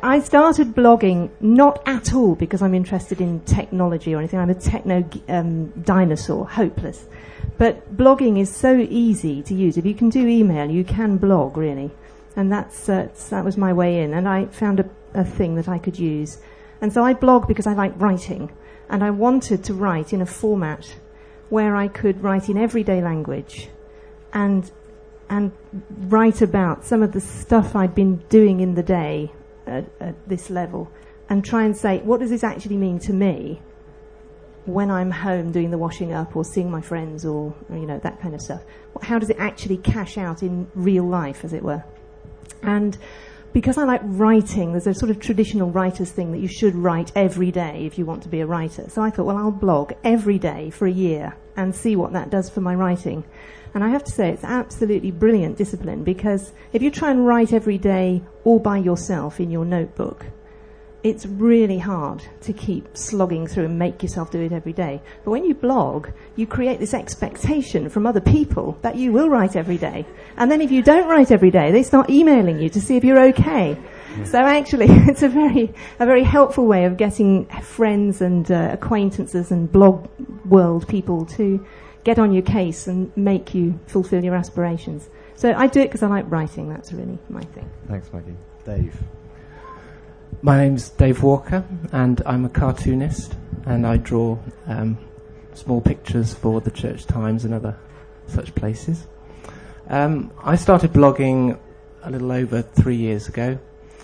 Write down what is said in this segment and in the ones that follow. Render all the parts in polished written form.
I started blogging not at all because I'm interested in technology or anything. I'm a techno dinosaur, hopeless. But blogging is so easy to use. If you can do email, you can blog, really. And that was my way in. And I found a thing that I could use. And so I blog because I like writing. And I wanted to write in a format where I could write in everyday language and write about some of the stuff I'd been doing in the day at this level, and try and say, what does this actually mean to me when I'm home doing the washing up or seeing my friends or that kind of stuff? How does it actually cash out in real life, as it were? And because I like writing, there's a sort of traditional writer's thing that you should write every day if you want to be a writer. So I thought, well, I'll blog every day for a year and see what that does for my writing. And I have to say, it's absolutely brilliant discipline, because if you try and write every day all by yourself in your notebook, it's really hard to keep slogging through and make yourself do it every day. But when you blog, you create this expectation from other people that you will write every day. And then if you don't write every day, they start emailing you to see if you're okay. So actually, it's a very helpful way of getting friends and acquaintances and blog world people to get on your case and make you fulfill your aspirations. So I do it because I like writing. That's really my thing. Thanks, Maggie. Dave. My name's Dave Walker, and I'm a cartoonist, and I draw small pictures for the Church Times and other such places. I started blogging a little over 3 years ago.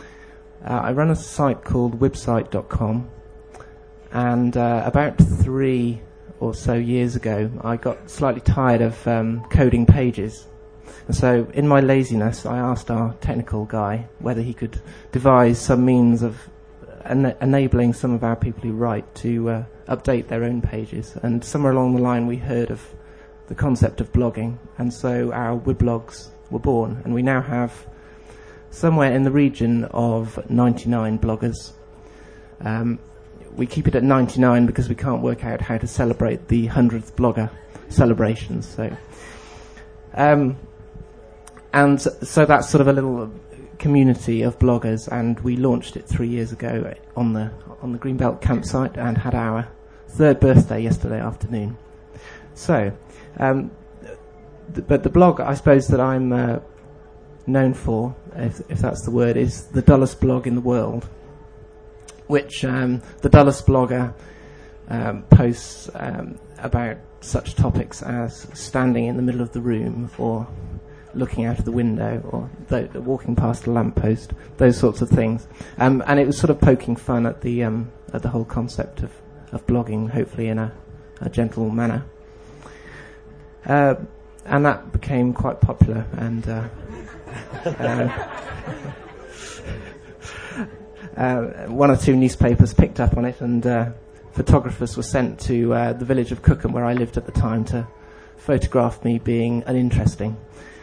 I run a site called website.com, and about 3 or so years ago, I got slightly tired of coding pages. And so, in my laziness, I asked our technical guy whether he could devise some means of enabling some of our people who write to update their own pages. And somewhere along the line, we heard of the concept of blogging, and so our weblogs were born. And we now have somewhere in the region of 99 bloggers. We keep it at 99 because we can't work out how to celebrate the 100th blogger celebrations. So. And so that's sort of a little community of bloggers, and we launched it 3 years ago on the Greenbelt campsite and had our 3rd birthday yesterday afternoon. So, but the blog, I suppose, that I'm known for, if that's the word, is the dullest blog in the world, which the dullest blogger posts about such topics as standing in the middle of the room, or looking out of the window, or walking past a lamppost, those sorts of things. And it was sort of poking fun at the whole concept of blogging, hopefully in a gentle manner. And that became quite popular, and one or two newspapers picked up on it, and photographers were sent to the village of Cookham, where I lived at the time, to photograph me being uninteresting.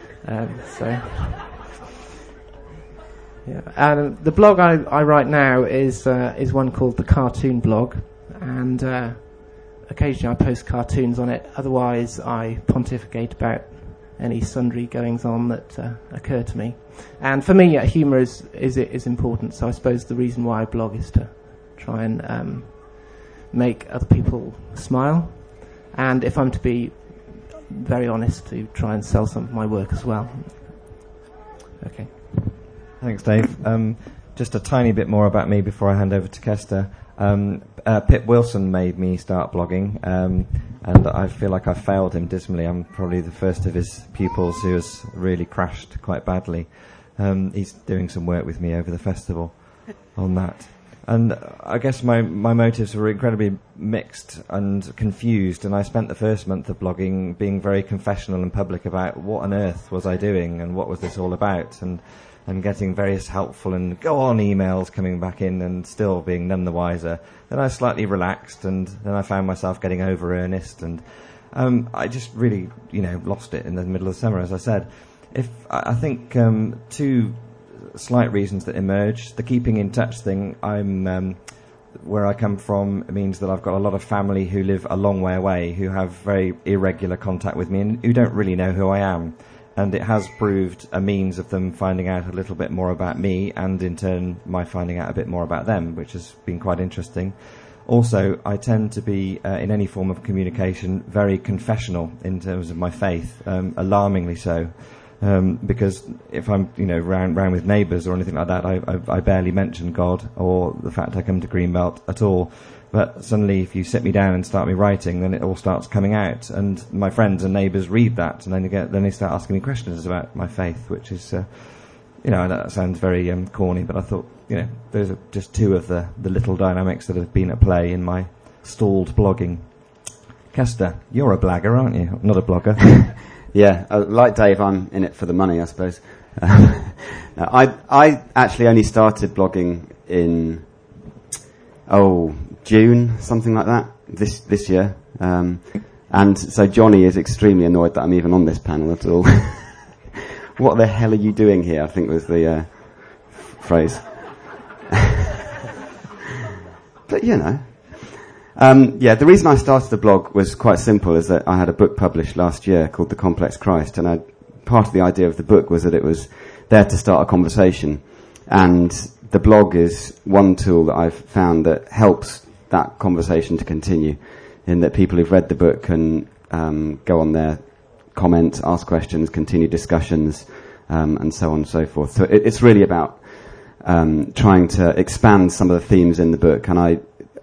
And the blog I write now is one called the Cartoon Blog, and occasionally I post cartoons on it. Otherwise, I pontificate about any sundry goings on that occur to me. And for me, humour is important. So I suppose the reason why I blog is to try and make other people smile, and if I'm to be very honest, to try and sell some of my work as well. Okay. Thanks, Dave. Just a tiny bit more about me before I hand over to Kester. Pip Wilson made me start blogging, and I feel like I failed him dismally. I'm probably the first of his pupils who has really crashed quite badly. He's doing some work with me over the festival on that. And I guess my motives were incredibly mixed and confused, and I spent the first month of blogging being very confessional and public about what on earth was I doing and what was this all about, and getting various helpful and go-on emails coming back in and still being none the wiser. Then I slightly relaxed, and then I found myself getting over-earnest, and I just really, lost it in the middle of the summer, as I said. I think two slight reasons that emerge. The keeping in touch thing, where I come from, it means that I've got a lot of family who live a long way away, who have very irregular contact with me and who don't really know who I am. and it has proved a means of them finding out a little bit more about me, and in turn my finding out a bit more about them, which has been quite interesting. Also, I tend to be, in any form of communication, very confessional in terms of my faith, alarmingly so. Because if I'm, round with neighbours or anything like that, I barely mention God or the fact I come to Greenbelt at all. But suddenly, if you sit me down and start me writing, then it all starts coming out, and my friends and neighbours read that, and then they start asking me questions about my faith, which is, that sounds very corny, but I thought, those are just two of the little dynamics that have been at play in my stalled blogging. Kester, you're a blagger, aren't you? Not a blogger. Yeah, like Dave, I'm in it for the money, I suppose. I actually only started blogging in June, something like that, this year. And so Johnny is extremely annoyed that I'm even on this panel at all. What the hell are you doing here, I think was the phrase. But, the reason I started the blog was quite simple, is that I had a book published last year called The Complex Christ, and part of the idea of the book was that it was there to start a conversation, and the blog is one tool that I've found that helps that conversation to continue, in that people who've read the book can go on there, comment, ask questions, continue discussions, and so on and so forth. So it's really about trying to expand some of the themes in the book, and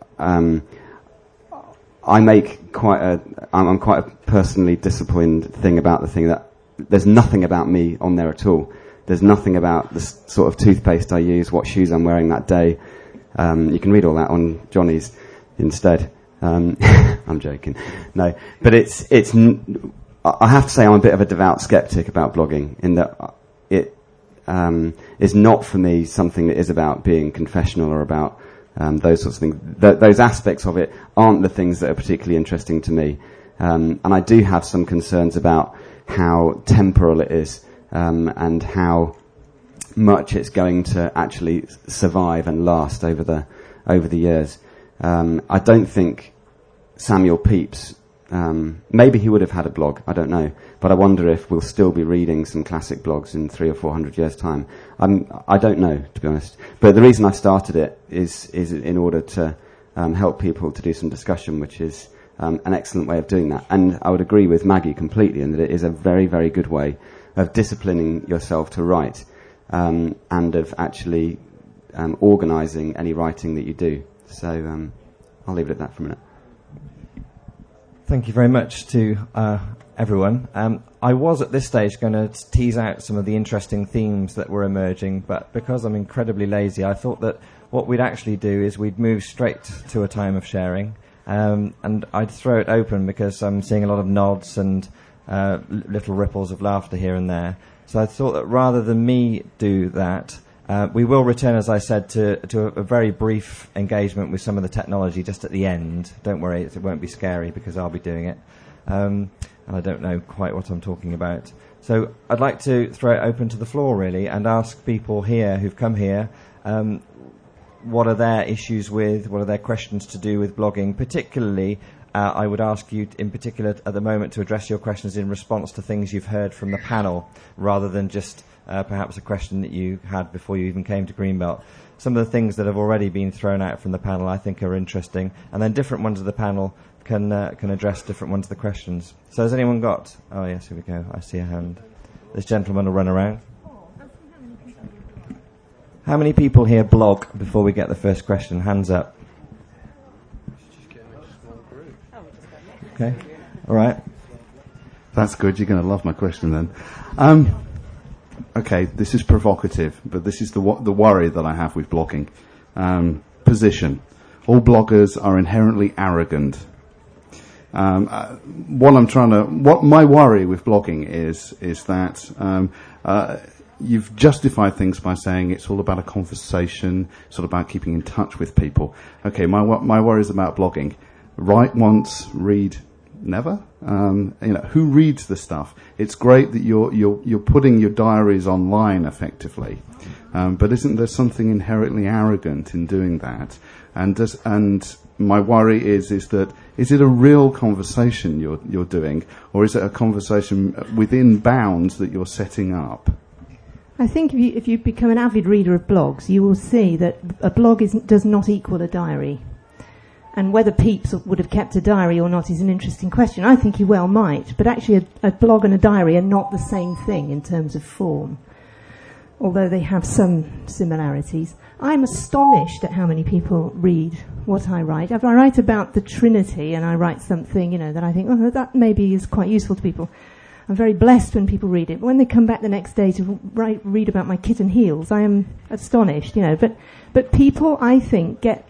I'm quite a personally disciplined thing about the thing, that there's nothing about me on there at all. There's nothing about the sort of toothpaste I use, what shoes I'm wearing that day. You can read all that on Johnny's instead. I'm joking. No, but I have to say I'm a bit of a devout skeptic about blogging, in that it is not for me something that is about being confessional or about those sorts of things. Those aspects of it aren't the things that are particularly interesting to me. And I do have some concerns about how temporal it is, and how much it's going to actually survive and last over the years. I don't think Samuel Pepys, maybe he would have had a blog, I don't know, but I wonder if we'll still be reading some classic blogs in 300 or 400 years' time. I don't know, to be honest. But the reason I started it is in order to help people to do some discussion, which is an excellent way of doing that. And I would agree with Maggie completely in that it is a very, very good way of disciplining yourself to write, and of actually organising any writing that you do. So I'll leave it at that for a minute. Thank you very much to everyone. I was at this stage going to tease out some of the interesting themes that were emerging, but because I'm incredibly lazy, I thought that what we'd actually do is we'd move straight to a time of sharing, and I'd throw it open because I'm seeing a lot of nods and little ripples of laughter here and there. So I thought that rather than me do that, we will return, as I said, to a very brief engagement with some of the technology just at the end. Don't worry, it won't be scary because I'll be doing it. And I don't know quite what I'm talking about. So I'd like to throw it open to the floor, really, and ask people here who've come here, what are their issues with, what are their questions to do with blogging. Particularly, I would ask you in particular at the moment to address your questions in response to things you've heard from the panel, rather than just perhaps a question that you had before you even came to Greenbelt. Some of the things that have already been thrown out from the panel I think are interesting, and then different ones of the panel can address different ones of the questions. So has anyone got? Oh yes, here we go. I see a hand. This gentleman will run around. How many people here blog before we get the first question? Hands up. Okay. All right. That's good. You're going to love my question then. Okay, this is provocative, but this is the worry that I have with blogging. Position. All bloggers are inherently arrogant. What my worry with blogging is that you've justified things by saying it's all about a conversation, it's all about keeping in touch with people. Okay, my worry is about blogging. Write once, read Never. Who reads the stuff? It's great that you're putting your diaries online effectively, but isn't there something inherently arrogant in doing that? And my worry is that is it a real conversation you're doing, or is it a conversation within bounds that you're setting up? I think if you become an avid reader of blogs, you will see that a blog does not equal a diary. And whether Pepys would have kept a diary or not is an interesting question. I think he well might, but actually a blog and a diary are not the same thing in terms of form, although they have some similarities. I'm astonished at how many people read what I write. If I write about the Trinity and I write something, that I think, that maybe is quite useful to people, I'm very blessed when people read it. But when they come back the next day to read about my kitten heels, I am astonished, But people, I think, get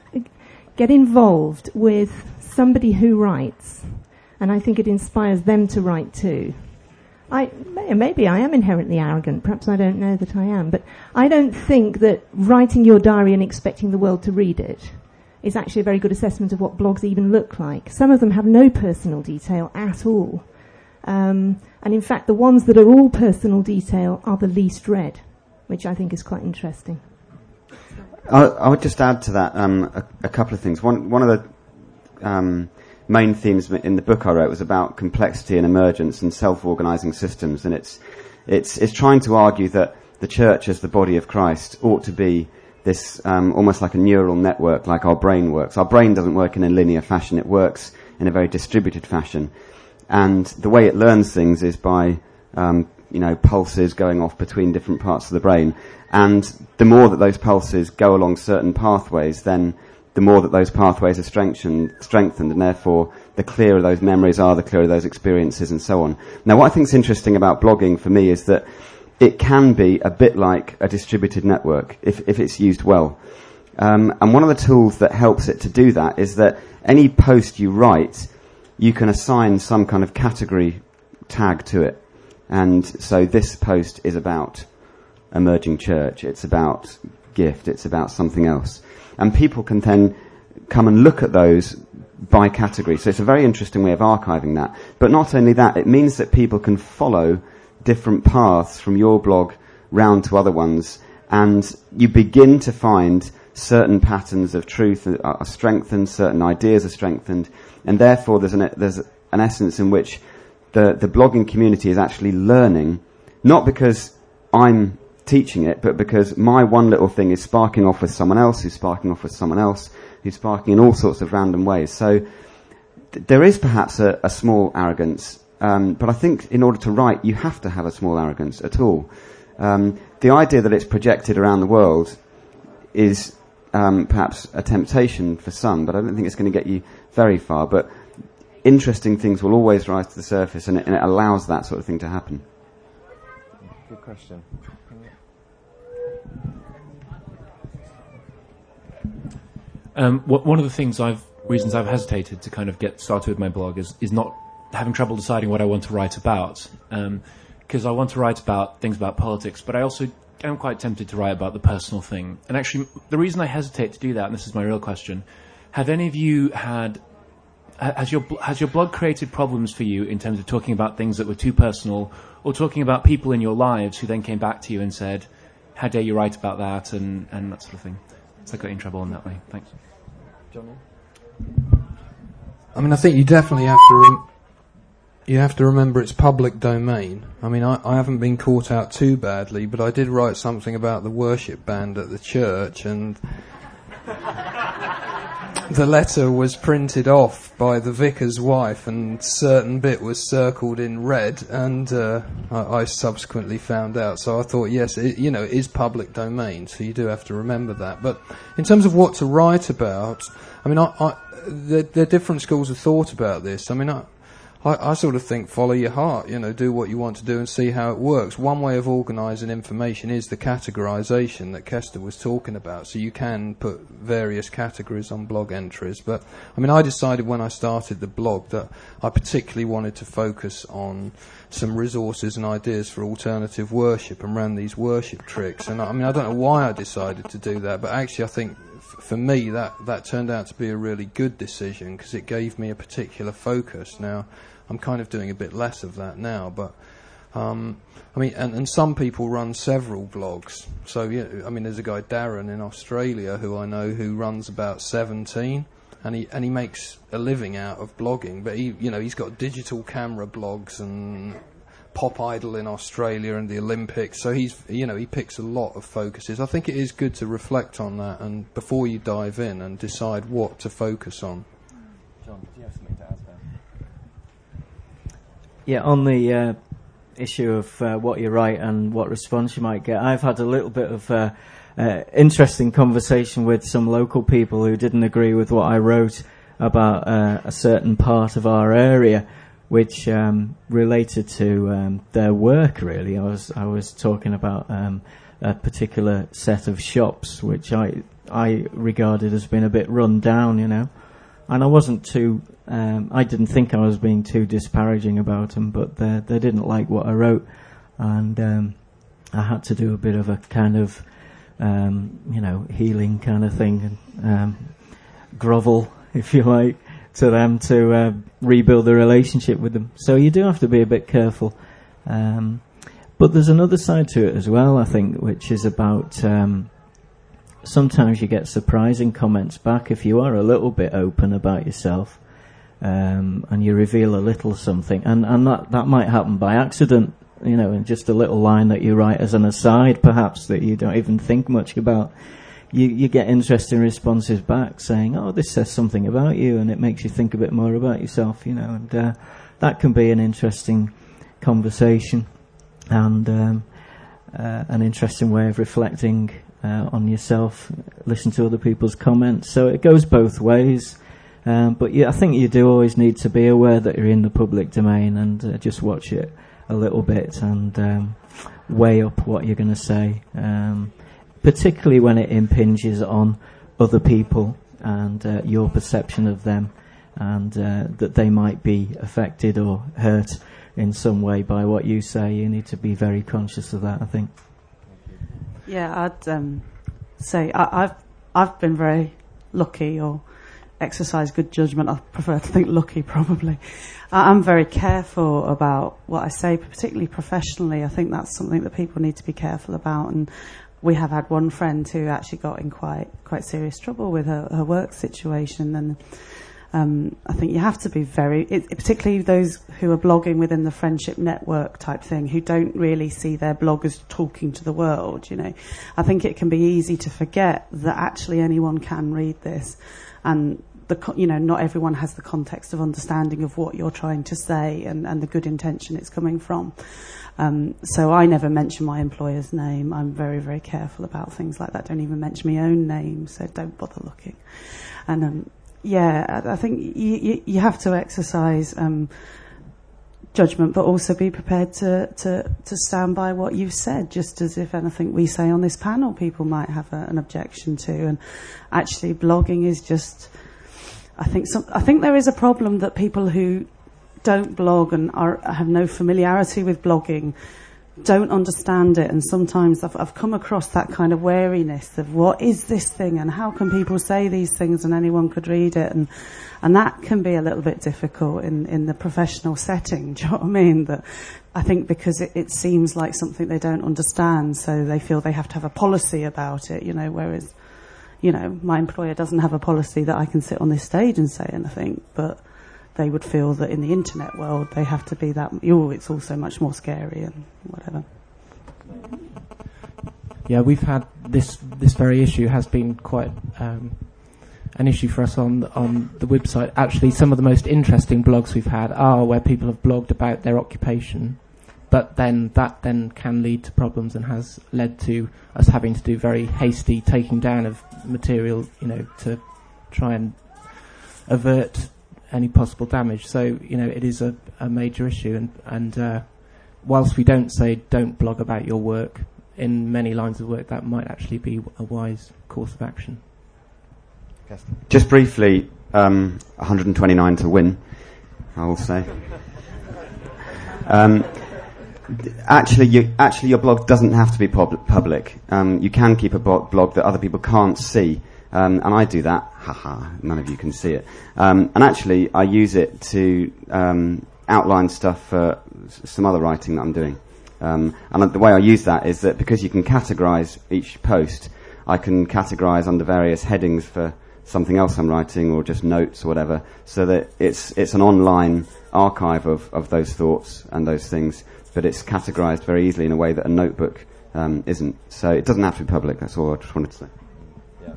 involved with somebody who writes, and I think it inspires them to write too. Maybe I am inherently arrogant, perhaps I don't know that I am, but I don't think that writing your diary and expecting the world to read it is actually a very good assessment of what blogs even look like. Some of them have no personal detail at all, and in fact the ones that are all personal detail are the least read, which I think is quite interesting. I would just add to that a couple of things. One of the main themes in the book I wrote was about complexity and emergence and self-organizing systems, and it's trying to argue that the church as the body of Christ ought to be this almost like a neural network, like our brain works. Our brain doesn't work in a linear fashion; it works in a very distributed fashion, and the way it learns things is by pulses going off between different parts of the brain. And the more that those pulses go along certain pathways, then the more that those pathways are strengthened, and therefore the clearer those memories are, the clearer those experiences, and so on. Now, what I think is interesting about blogging for me is that it can be a bit like a distributed network if it's used well. And one of the tools that helps it to do that is that any post you write, you can assign some kind of category tag to it. And so this post is about emerging church, it's about gift, it's about something else. And people can then come and look at those by category. So it's a very interesting way of archiving that. But not only that, it means that people can follow different paths from your blog round to other ones, and you begin to find certain patterns of truth are strengthened, certain ideas are strengthened, and therefore there's an essence in which the blogging community is actually learning, not because I'm teaching it, but because my one little thing is sparking off with someone else, who's sparking off with someone else, who's sparking in all sorts of random ways. So there is perhaps a small arrogance, but I think in order to write, you have to have a small arrogance at all. The idea that it's projected around the world is perhaps a temptation for some, but I don't think it's going to get you very far. But interesting things will always rise to the surface, and it allows that sort of thing to happen. Good question. One of the reasons I've hesitated to kind of get started with my blog is not having trouble deciding what I want to write about, because I want to write about things about politics, but I also am quite tempted to write about the personal thing. And actually, the reason I hesitate to do that, and this is my real question, have any of you has your blog created problems for you in terms of talking about things that were too personal, or talking about people in your lives who then came back to you and said, how dare you write about that, and that sort of thing? So I got in trouble in that way. Thanks. Johnny? I mean, I think you definitely have to remember it's public domain. I mean, I haven't been caught out too badly, but I did write something about the worship band at the church, and the letter was printed off by the vicar's wife, and certain bit was circled in red, and I subsequently found out. So I thought, yes, it is public domain, so you do have to remember that. But in terms of what to write about, I mean, there are different schools of thought about this. I mean, I sort of think follow your heart, do what you want to do and see how it works. One way of organising information is the categorisation that Kester was talking about. So you can put various categories on blog entries. But, I mean, I decided when I started the blog that I particularly wanted to focus on some resources and ideas for alternative worship and ran these worship tricks. And, I mean, I don't know why I decided to do that, but actually I think for me, that turned out to be a really good decision because it gave me a particular focus. Now, I'm kind of doing a bit less of that now, but I mean, and some people run several blogs. So, yeah, I mean, there's a guy, Darren, in Australia, who I know, who runs about 17, and he makes a living out of blogging. But he's got digital camera blogs and Pop Idol in Australia and the Olympics. So he picks a lot of focuses. I think it is good to reflect on that and before you dive in and decide what to focus on. John, do you have something to add there? Yeah, on the issue of what you write and what response you might get, I've had a little bit of interesting conversation with some local people who didn't agree with what I wrote about a certain part of our area, which related to their work. Really, I was talking about a particular set of shops which I regarded as being a bit run down, and I wasn't too. I didn't think I was being too disparaging about them, but they didn't like what I wrote, and I had to do a bit of a kind of healing kind of thing, and grovel, if you like, to them to rebuild the relationship with them. So you do have to be a bit careful. But there's another side to it as well, I think, which is about sometimes you get surprising comments back if you are a little bit open about yourself, and you reveal a little something. And that might happen by accident, in just a little line that you write as an aside, perhaps, that you don't even think much about. You get interesting responses back saying, "Oh, this says something about you," and it makes you think a bit more about yourself, and that can be an interesting conversation and an interesting way of reflecting on yourself. Listen to other people's comments. So it goes both ways, but I think you do always need to be aware that you're in the public domain and just watch it a little bit and weigh up what you're going to say. Particularly when it impinges on other people and your perception of them, and that they might be affected or hurt in some way by what you say. You need to be very conscious of that, I think. Yeah, I'd say I've been very lucky, or exercised good judgment. I prefer to think lucky, probably. I'm very careful about what I say, particularly professionally. I think that's something that people need to be careful about, and we have had one friend who actually got in quite serious trouble with her work situation, and I think you have to be particularly those who are blogging within the friendship network type thing, who don't really see their blog as talking to the world. I think it can be easy to forget that actually anyone can read this, and not everyone has the context of understanding of what you're trying to say and the good intention it's coming from. So I never mention my employer's name. I'm very, very careful about things like that. Don't even mention my own name, so don't bother looking. And I think you have to exercise judgment, but also be prepared to stand by what you've said, just as if anything we say on this panel people might have an objection to. And actually blogging is just, I think there is a problem that people who don't blog and have no familiarity with blogging don't understand it, and sometimes I've come across that kind of wariness of what is this thing and how can people say these things and anyone could read it, and that can be a little bit difficult in the professional setting. Do you know what I mean? That I think because it seems like something they don't understand, so they feel they have to have a policy about it, whereas my employer doesn't have a policy that I can sit on this stage and say anything, but they would feel that in the internet world they have to be that, it's all so much more scary and whatever. Yeah, we've had this very issue has been quite an issue for us on the website. Actually, some of the most interesting blogs we've had are where people have blogged about their occupation, but then that can lead to problems and has led to us having to do very hasty taking down of material, to try and avert any possible damage. So, it is a major issue, and whilst we don't say don't blog about your work, in many lines of work that might actually be a wise course of action. Just briefly, 129 to win, I will say. Actually, your blog doesn't have to be public. You can keep a blog that other people can't see. And I do that. Haha, none of you can see it. And actually, I use it to outline stuff for some other writing that I'm doing. And the way I use that is that because you can categorise each post, I can categorise under various headings for something else I'm writing or just notes or whatever, so that it's an online archive of those thoughts and those things, but it's categorised very easily in a way that a notebook isn't. So it doesn't have to be public. That's all I just wanted to say. Yeah.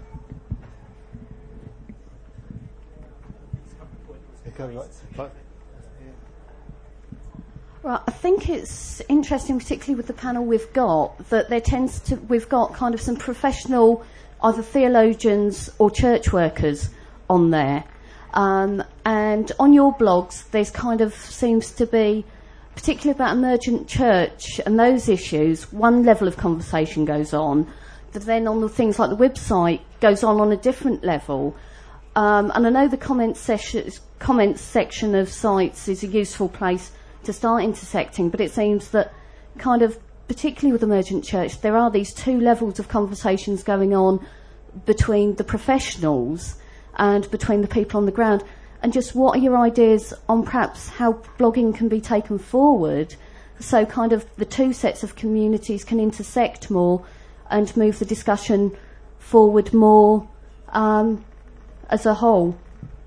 Well, I think it's interesting, particularly with the panel we've got, that we've got kind of some professional, either theologians or church workers on there. And on your blogs, there's kind of seems to be, particularly about emergent church and those issues, one level of conversation goes on, but then on the things like the website goes on a different level. And I know the comments section of sites is a useful place to start intersecting, but it seems that kind of, particularly with emergent church, there are these two levels of conversations going on between the professionals and between the people on the ground. And just what are your ideas on perhaps how blogging can be taken forward, so kind of the two sets of communities can intersect more and move the discussion forward more as a whole?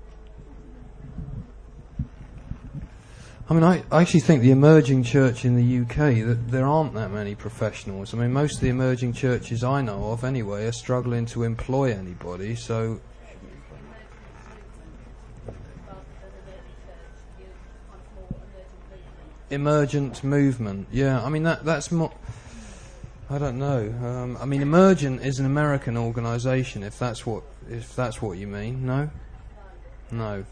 I mean, I actually think the emerging church in the UK, that there aren't that many professionals. I mean, most of the emerging churches I know of, anyway, are struggling to employ anybody, so... Emergent movement, yeah. I mean, that's more... I don't know. I mean, Emergent is an American organisation, if that's what you mean. No? No.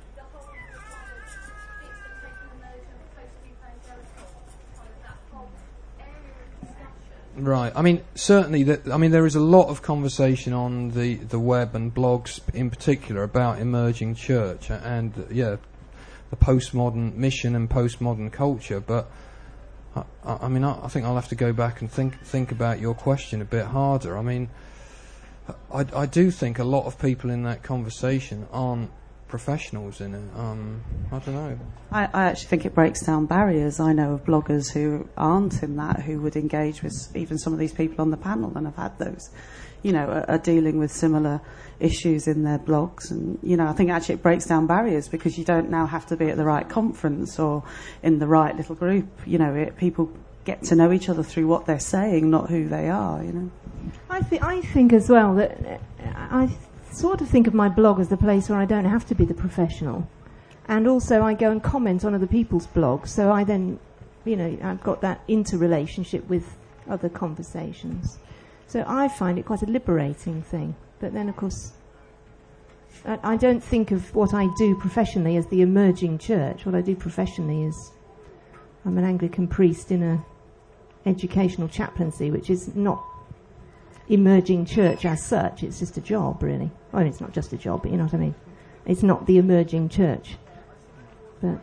Right. I mean, certainly. There is a lot of conversation on the web and blogs, in particular, about emerging church and the postmodern mission and postmodern culture. But I think I'll have to go back and think about your question a bit harder. I mean, I do think a lot of people in that conversation aren't professionals in it. I don't know. I actually think it breaks down barriers. I know of bloggers who aren't in that, who would engage with even some of these people on the panel and have had those, are dealing with similar issues in their blogs. And, I think actually it breaks down barriers because you don't now have to be at the right conference or in the right little group. People get to know each other through what they're saying, not who they are, I think as well that I sort of think of my blog as the place where I don't have to be the professional, and also I go and comment on other people's blogs, so I then I've got that interrelationship with other conversations, so I find it quite a liberating thing. But then of course I don't think of what I do professionally as the emerging church. What I do professionally is I'm an Anglican priest in a educational chaplaincy, which is not emerging church as such. It's just a job, really. Well, it's not just a job, but you know what I mean. It's not the emerging church. But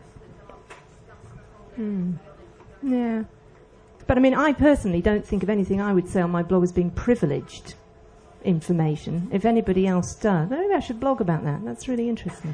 yeah. But I mean, I personally don't think of anything I would say on my blog as being privileged information. If anybody else does, maybe I should blog about that. That's really interesting.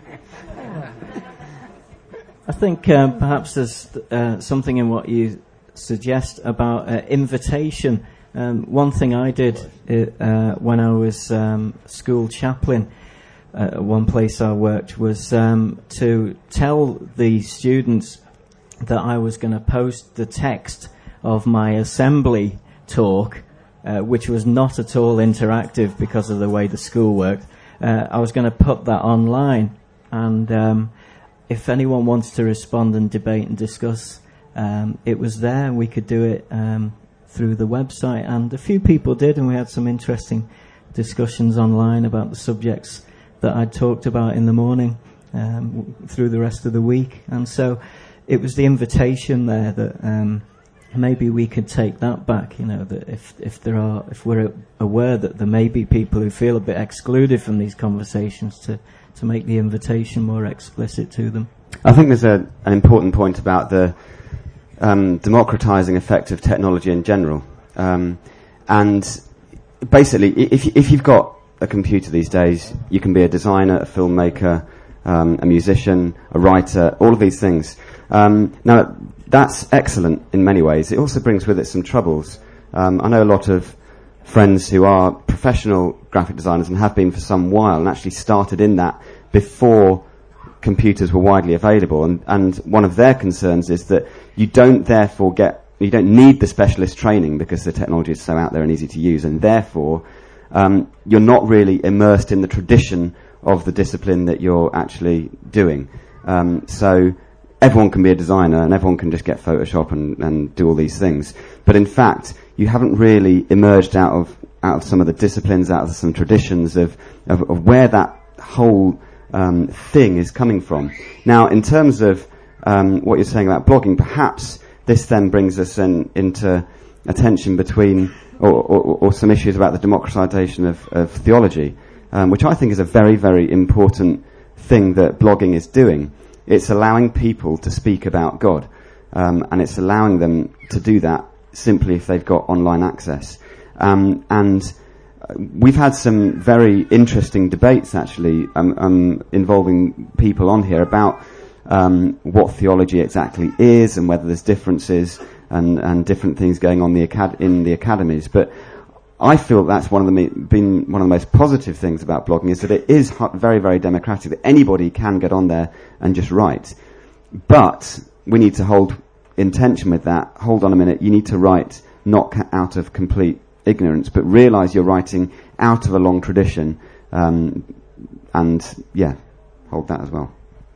I think perhaps there's something in what you suggest about invitation. One thing I did when I was school chaplain, one place I worked, was to tell the students that I was going to post the text of my assembly talk, which was not at all interactive because of the way the school worked. I was going to put that online, and if anyone wants to respond and debate and discuss, it was there. We could do it through the website, and a few people did, and we had some interesting discussions online about the subjects that I'd talked about in the morning through the rest of the week. And so it was the invitation there that maybe we could take that back, that if we're aware that there may be people who feel a bit excluded from these conversations, to make the invitation more explicit to them. I think there's an important point about the democratizing effect of technology in general. And basically, if you've got a computer these days, you can be a designer, a filmmaker, a musician, a writer, all of these things. Now, that's excellent in many ways. It also brings with it some troubles. I know a lot of friends who are professional graphic designers and have been for some while, and actually started in that before computers were widely available. And one of their concerns is that you don't need the specialist training because the technology is so out there and easy to use, and therefore you're not really immersed in the tradition of the discipline that you're actually doing. So everyone can be a designer and everyone can just get Photoshop and do all these things. But in fact, you haven't really emerged out of some of the disciplines, out of some traditions of where that whole thing is coming from. Now, in terms of what you're saying about blogging, perhaps this then brings us into a tension between or some issues about the democratization of theology, which I think is a very, very important thing that blogging is doing. It's allowing people to speak about God, and it's allowing them to do that simply if they've got online access. And we've had some very interesting debates, actually, involving people on here about what theology exactly is and whether there's differences and different things going on in the academies. But I feel that's been one of the most positive things about blogging, is that it is very, very democratic, that anybody can get on there and just write. But we need to hold in tension with that. Hold on a minute, you need to write not out of complete ignorance, but realise you're writing out of a long tradition, and yeah, hold that as well.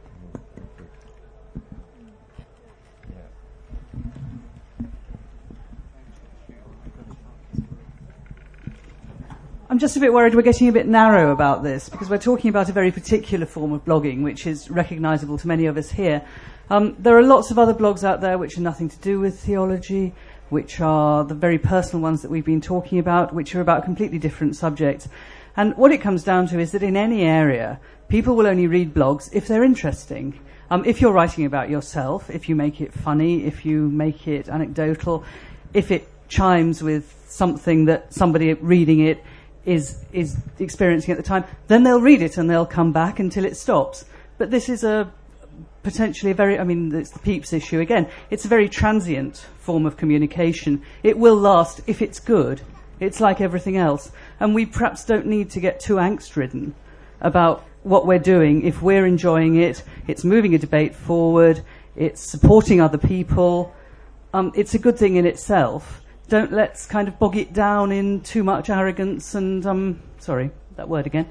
I'm just a bit worried we're getting a bit narrow about this, because we're talking about a very particular form of blogging which is recognisable to many of us here. There are lots of other blogs out there which are nothing to do with theology, which are the very personal ones that we've been talking about, which are about completely different subjects. And what it comes down to is that in any area, people will only read blogs if they're interesting. If you're writing about yourself, if you make it funny, if you make it anecdotal, if it chimes with something that somebody reading it is experiencing at the time, then they'll read it and they'll come back until it stops. But this is potentially it's the Pepys issue again. It's a very transient form of communication. It will last if it's good. It's like everything else. And we perhaps don't need to get too angst-ridden about what we're doing. If we're enjoying it, it's moving a debate forward, it's supporting other people, it's a good thing in itself. Let's kind of bog it down in too much arrogance and, sorry, that word again,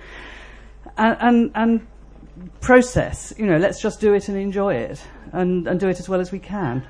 and process. Let's just do it and enjoy it and do it as well as we can.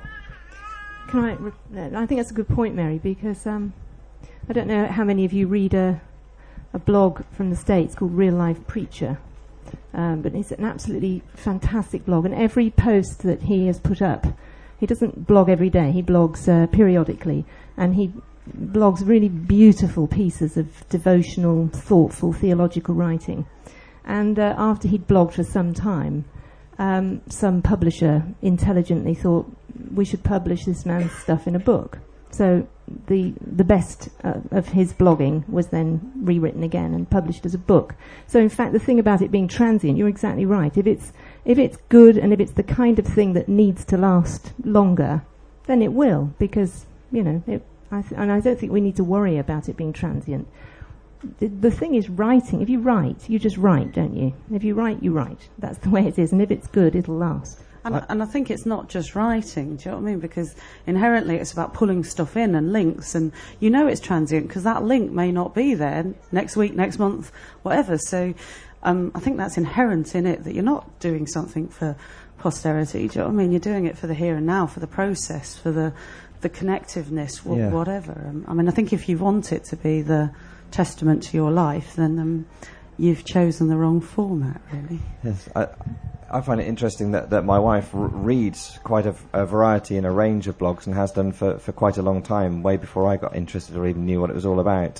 I think that's a good point, Mary, because I don't know how many of you read a blog from the States called Real Life Preacher, but it's an absolutely fantastic blog, and every post that he has put up, he doesn't blog every day, he blogs periodically, and he blogs really beautiful pieces of devotional, thoughtful, theological writing. And after he'd blogged for some time, some publisher intelligently thought we should publish this man's stuff in a book. So the best of his blogging was then rewritten again and published as a book. So in fact, the thing about it being transient, you're exactly right. If it's good and if it's the kind of thing that needs to last longer, then it will, because and I don't think we need to worry about it being transient. The thing is writing. If you write, you just write, don't you? If you write, you write. That's the way it is. And if it's good, it'll last. And I think it's not just writing, do you know what I mean? Because inherently it's about pulling stuff in and links, and it's transient because that link may not be there next week, next month, whatever. So I think that's inherent in it, that you're not doing something for posterity, do you know what I mean? You're doing it for the here and now, for the process, for the connectiveness, whatever. I think if you want it to be the testament to your life, then you've chosen the wrong format, really. Yes, I find it interesting that my wife reads quite a variety and a range of blogs, and has done for quite a long time, way before I got interested or even knew what it was all about.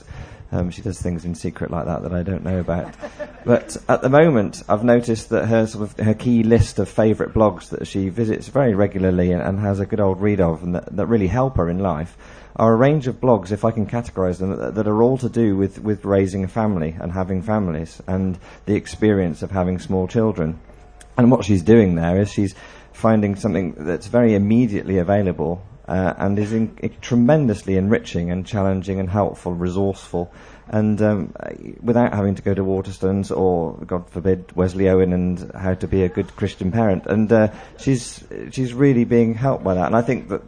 She does things in secret like that I don't know about. But at the moment, I've noticed that her key list of favourite blogs that she visits very regularly and has a good old read of, and that really help her in life, are a range of blogs, if I can categorise them, that are all to do with raising a family and having families and the experience of having small children. And what she's doing there is she's finding something that's very immediately available and is tremendously enriching and challenging and helpful, resourceful, and without having to go to Waterstones or, God forbid, Wesleyan and how to be a good Christian parent. And she's really being helped by that. And I think that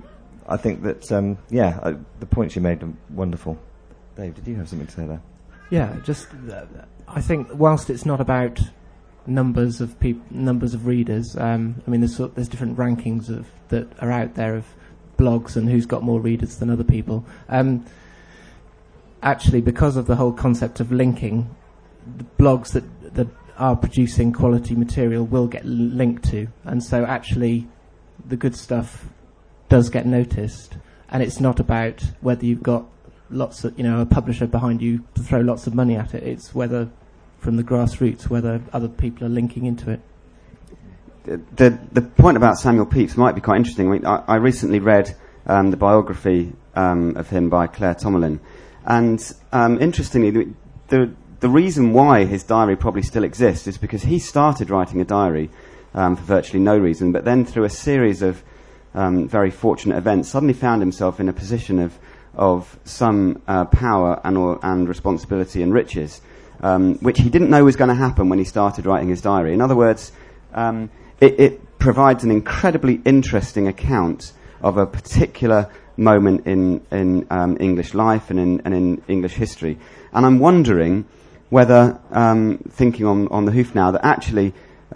the points you made are wonderful. Dave, did you have something to say there? Yeah, just I think whilst it's not about numbers of readers, I mean there's different rankings that are out there of blogs and who's got more readers than other people. Actually, because of the whole concept of linking, the blogs that are producing quality material will get linked to, and so actually the good stuff does get noticed. And it's not about whether you've got lots of, a publisher behind you to throw lots of money at it. It's whether, from the grassroots, whether other people are linking into it. The point about Samuel Pepys might be quite interesting. I mean, I recently read the biography of him by Claire Tomalin, and interestingly, the reason why his diary probably still exists is because he started writing a diary for virtually no reason, but then through a series of very fortunate events, suddenly found himself in a position of some power and responsibility and riches, which he didn't know was going to happen when he started writing his diary. In other words, it provides an incredibly interesting account of a particular moment in English life and in English history. And I'm wondering whether, thinking on the hoof now, that actually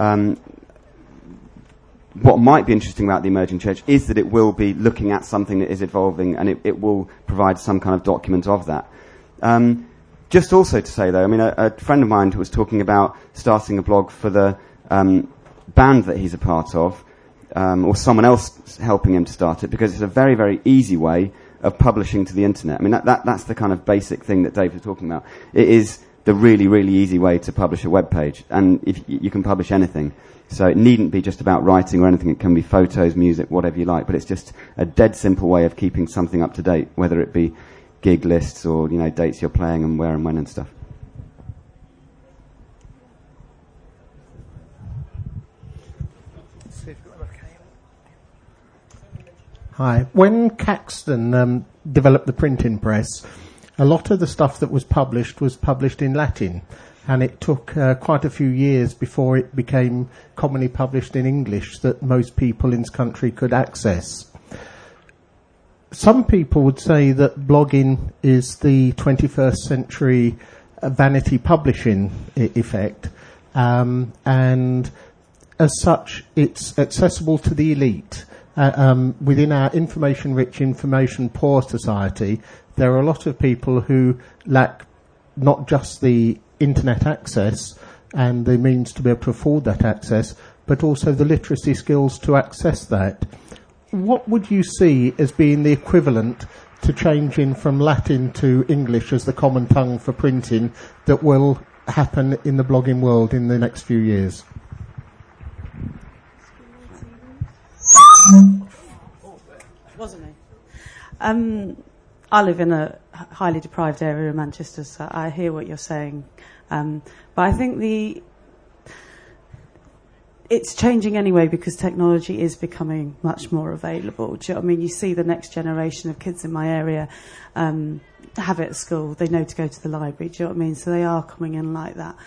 what might be interesting about the emerging church is that it will be looking at something that is evolving, and it will provide some kind of document of that. Just also to say, though, I mean, a friend of mine who was talking about starting a blog for the band that he's a part of, or someone else helping him to start it, because it's a very, very easy way of publishing to the internet. I mean, that's the kind of basic thing that Dave was talking about. It is the really, really easy way to publish a web page, and if you can publish anything. So it needn't be just about writing or anything. It can be photos, music, whatever you like. But it's just a dead simple way of keeping something up to date, whether it be gig lists or dates you're playing and where and when and stuff. Hi. When Caxton developed the printing press, a lot of the stuff that was published in Latin. And it took quite a few years before it became commonly published in English that most people in this country could access. Some people would say that blogging is the 21st century vanity publishing effect, and as such it's accessible to the elite. Within our information-rich, information-poor society, there are a lot of people who lack not just the internet access and the means to be able to afford that access, but also the literacy skills to access that. What would you see as being the equivalent to changing from Latin to English as the common tongue for printing that will happen in the blogging world in the next few years? Wasn't it? I live in a highly deprived area of Manchester, so I hear what you're saying. But I think it's changing anyway because technology is becoming much more available. Do you know what I mean? You see the next generation of kids in my area have it at school. They know to go to the library. Do you know what I mean? So they are coming in like that.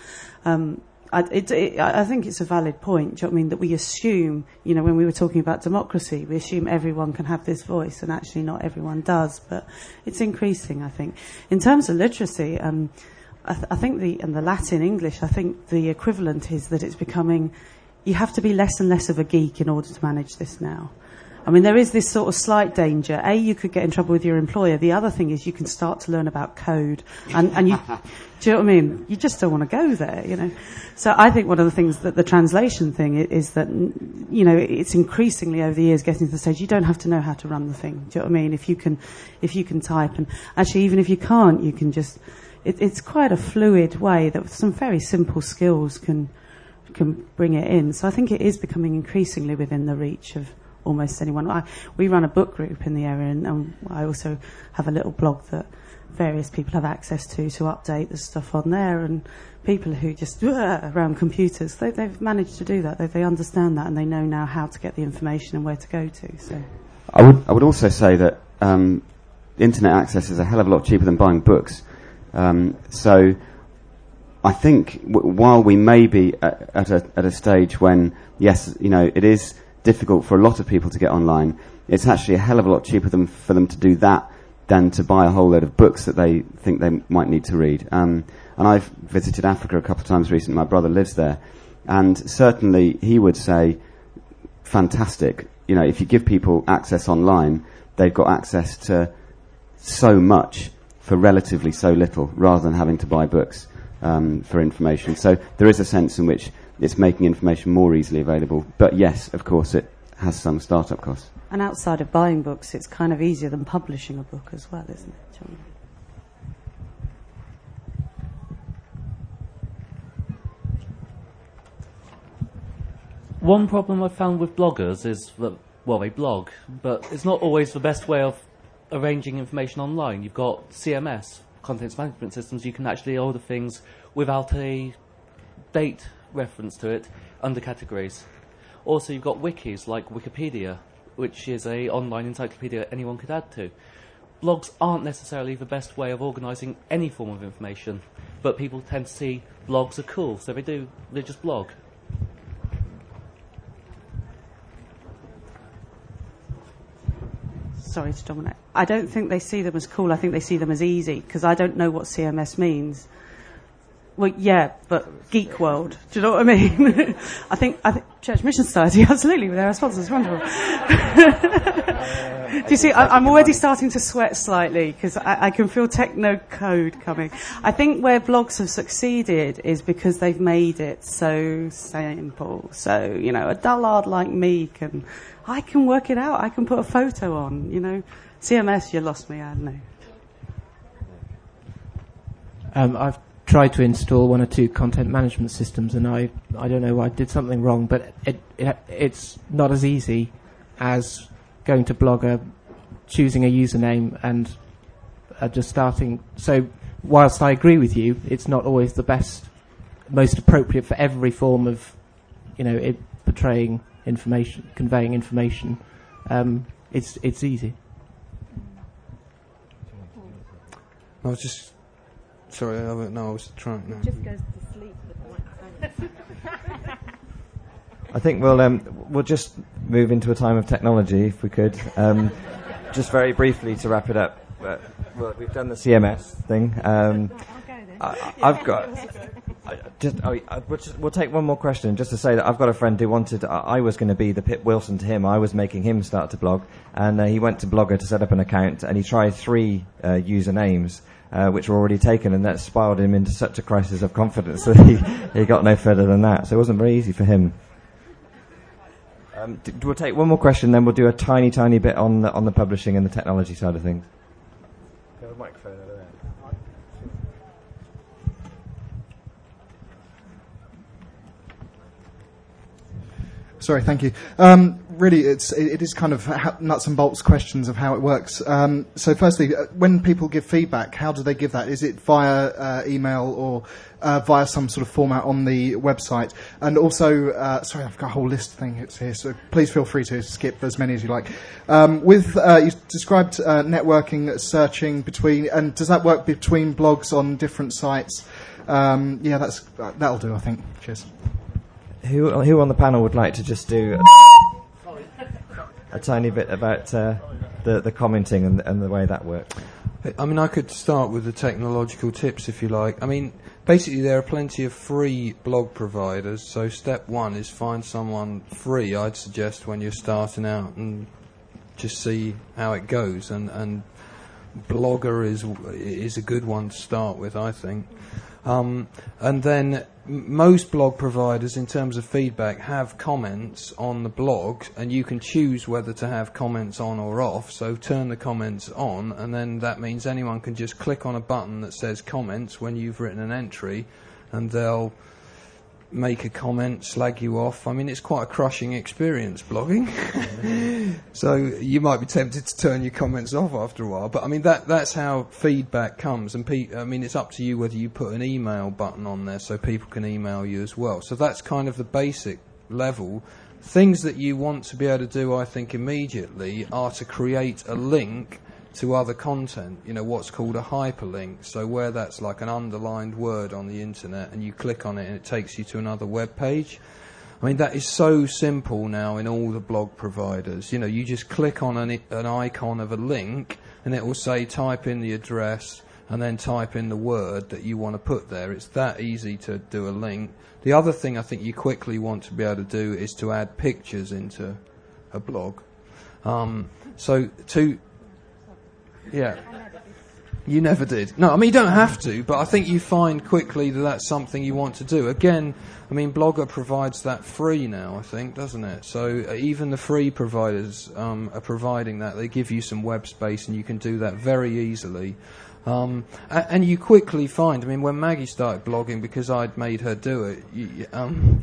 I think it's a valid point, do you know what I mean, that we assume, when we were talking about democracy, we assume everyone can have this voice, and actually not everyone does, but it's increasing, I think. In terms of literacy, I think the Latin English, I think the equivalent is that it's becoming, you have to be less and less of a geek in order to manage this now. I mean, there is this sort of slight danger. You could get in trouble with your employer. The other thing is you can start to learn about code. And you, do you know what I mean? You just don't want to go there, So I think one of the things that the translation thing is that, it's increasingly over the years getting to the stage you don't have to know how to run the thing. Do you know what I mean? If you can type, and actually even if you can't, you can just, it's quite a fluid way that some very simple skills can bring it in. So I think it is becoming increasingly within the reach of almost anyone. We run a book group in the area, and I also have a little blog that various people have access to update the stuff on there, and people who just around computers, they've managed to do that. They understand that, and they know now how to get the information and where to go to. So I would also say that internet access is a hell of a lot cheaper than buying books. So I think while we may be at a stage when, yes, it is difficult for a lot of people to get online, it's actually a hell of a lot cheaper for them to do that than to buy a whole load of books that they think they might need to read. And I've visited Africa a couple of times recently. My brother lives there, and certainly he would say, fantastic. If you give people access online, they've got access to so much for relatively so little, rather than having to buy books for information. So there is a sense in which it's making information more easily available. But yes, of course, it has some startup costs. And outside of buying books, it's kind of easier than publishing a book as well, isn't it, John? One problem I've found with bloggers is that, they blog, but it's not always the best way of arranging information online. You've got CMS, Contents Management Systems. You can actually order things without a date reference to it under categories. Also, you've got wikis like Wikipedia, which is a online encyclopedia anyone could add to. Blogs aren't necessarily the best way of organising any form of information, but people tend to see blogs are cool, so they just blog. Sorry to dominate. I don't think they see them as cool. I think they see them as easy, because I don't know what CMS means. Well, yeah, but geek world. Do you know what I mean? I think Church Mission Society, absolutely, with their response is wonderful. Do you see, I'm already starting to sweat slightly, because I can feel techno code coming. I think where blogs have succeeded is because they've made it so simple. So, a dullard like me I can work it out. I can put a photo on, CMS, you lost me, I don't know. I've tried to install one or two content management systems, and I don't know, I did something wrong, but it's not as easy as going to Blogger, choosing a username, and just starting. So whilst I agree with you, it's not always the best, most appropriate for every form of, portraying information, conveying information. It's easy. I was just... Sorry, I was trying... No. Just goes to sleep with the microphone. I think we'll just move into a time of technology, if we could. Just very briefly to wrap it up. We've done the CMS thing. We'll take one more question, just to say that I've got a friend who wanted. I was going to be the Pip Wilson to him. I was making him start to blog, and he went to Blogger to set up an account, and he tried 3 usernames, which were already taken, and that spiraled him into such a crisis of confidence that he got no further than that. So it wasn't very easy for him. We'll take one more question, then we'll do a tiny bit on the publishing and the technology side of things. Got a microphone over there. Sorry, thank you. Really, it is kind of nuts and bolts questions of how it works. So firstly, when people give feedback, how do they give that? Is it via email or via some sort of format on the website? And also, sorry, I've got a whole list of things here, so please feel free to skip as many as you like. You described networking, searching between, and does that work between blogs on different sites? That'll do, I think. Cheers. Who on the panel would like to just do a tiny bit about the commenting and the way that works? I mean, I could start with the technological tips if you like. I mean, basically there are plenty of free blog providers, so step one is find someone free, I'd suggest, when you're starting out, and just see how it goes. And Blogger is a good one to start with, I think. And then most blog providers, in terms of feedback, have comments on the blog, and you can choose whether to have comments on or off. So turn the comments on, and then that means anyone can just click on a button that says comments when you've written an entry, and they'll make a comment, slag you off. I mean, it's quite a crushing experience, blogging. So you might be tempted to turn your comments off after a while. But I mean, that's how feedback comes. And I mean, it's up to you whether you put an email button on there so people can email you as well. So that's kind of the basic level. Things that you want to be able to do, I think, immediately are to create a link to other content, what's called a hyperlink. So where that's like an underlined word on the internet and you click on it and it takes you to another web page. I mean, that is so simple now in all the blog providers. You just click on an icon of a link and it will say type in the address and then type in the word that you want to put there. It's that easy to do a link. The other thing I think you quickly want to be able to do is to add pictures into a blog. Yeah. You never did. No, I mean, you don't have to, but I think you find quickly that that's something you want to do. Again, I mean, Blogger provides that free now, I think, doesn't it? So even the free providers are providing that. They give you some web space and you can do that very easily. And you quickly find, I mean, when Maggie started blogging, because I'd made her do it,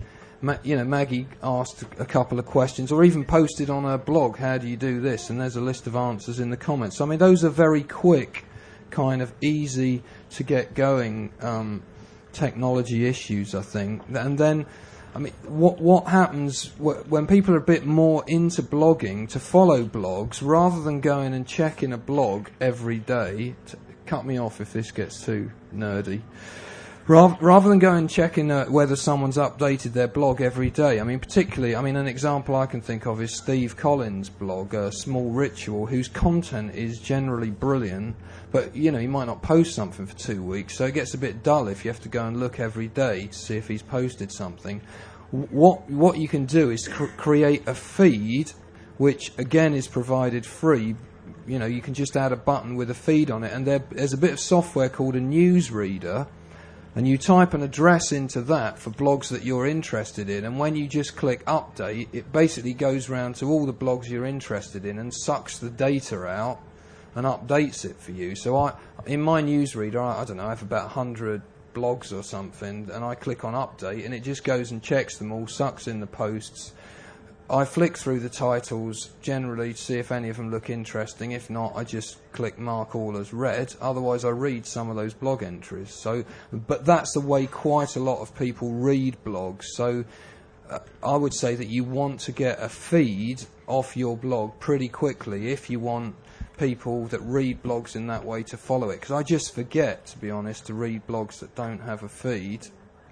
Maggie asked a couple of questions or even posted on her blog, how do you do this? And there's a list of answers in the comments. So, I mean, those are very quick, kind of easy to get going technology issues, I think. And then, I mean, what happens when people are a bit more into blogging, to follow blogs, rather than going and checking a blog every day, cut me off if this gets too nerdy, rather than going and checking whether someone's updated their blog every day. I mean, particularly, an example I can think of is Steve Collins' blog, Small Ritual, whose content is generally brilliant, but, he might not post something for 2 weeks, so it gets a bit dull if you have to go and look every day to see if he's posted something. What you can do is create a feed, which, again, is provided free. You can just add a button with a feed on it, and there's a bit of software called a newsreader, and you type an address into that for blogs that you're interested in, and when you just click update, it basically goes round to all the blogs you're interested in and sucks the data out and updates it for you. So in my newsreader, I don't know, I have about 100 blogs or something, and I click on update and it just goes and checks them all, sucks in the posts. I flick through the titles generally to see if any of them look interesting. If not, I just click mark all as read. Otherwise, I read some of those blog entries. But that's the way quite a lot of people read blogs. So I would say that you want to get a feed off your blog pretty quickly if you want people that read blogs in that way to follow it. Because I just forget, to be honest, to read blogs that don't have a feed.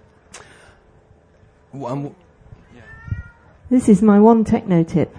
This is my one techno tip.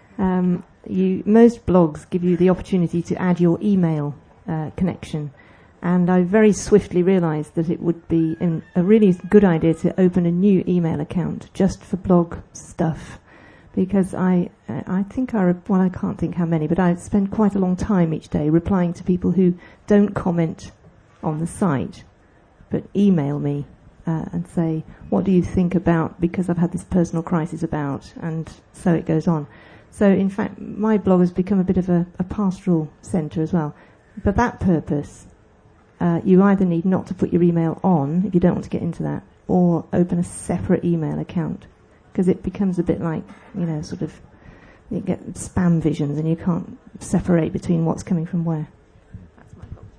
Most blogs give you the opportunity to add your email connection, and I very swiftly realised that it would be a really good idea to open a new email account just for blog stuff, because I can't think how many, but I spend quite a long time each day replying to people who don't comment on the site, but email me. And say, what do you think about, because I've had this personal crisis about, and so it goes on. So, in fact, my blog has become a bit of a pastoral centre as well. For that purpose, you either need not to put your email on, if you don't want to get into that, or open a separate email account, because it becomes a bit like, sort of, you get spam visions and you can't separate between what's coming from where. That's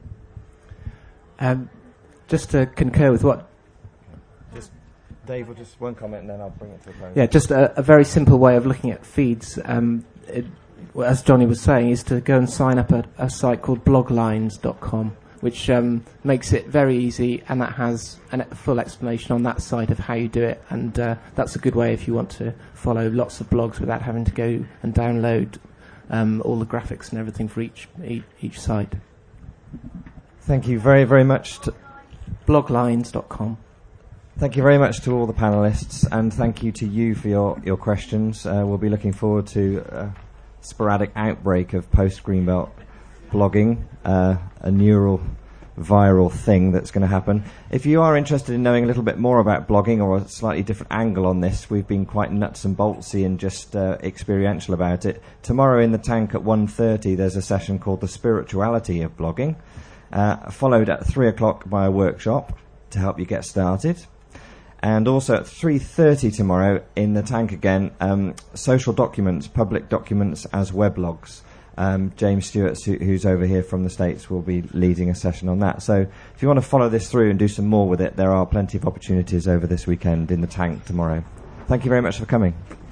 my blog. Just to concur with what Dave, will just one comment and then I'll bring it to a close. Yeah, just a very simple way of looking at feeds, as Johnny was saying, is to go and sign up at a site called bloglines.com, which makes it very easy, and that has a full explanation on that site of how you do it, and that's a good way if you want to follow lots of blogs without having to go and download all the graphics and everything for each site. Thank you very, very much. Bloglines.com. Thank you very much to all the panellists, and thank you to you for your questions. We'll be looking forward to a sporadic outbreak of post-Greenbelt blogging, a neural viral thing that's going to happen. If you are interested in knowing a little bit more about blogging or a slightly different angle on this, we've been quite nuts and boltsy and just experiential about it. Tomorrow in the Tank at 1:30 there's a session called The Spirituality of Blogging, followed at 3 o'clock by a workshop to help you get started. And also at 3:30 tomorrow in the Tank again, social documents, public documents as weblogs. James Stewart, who's over here from the States, will be leading a session on that. So if you want to follow this through and do some more with it, there are plenty of opportunities over this weekend in the Tank tomorrow. Thank you very much for coming.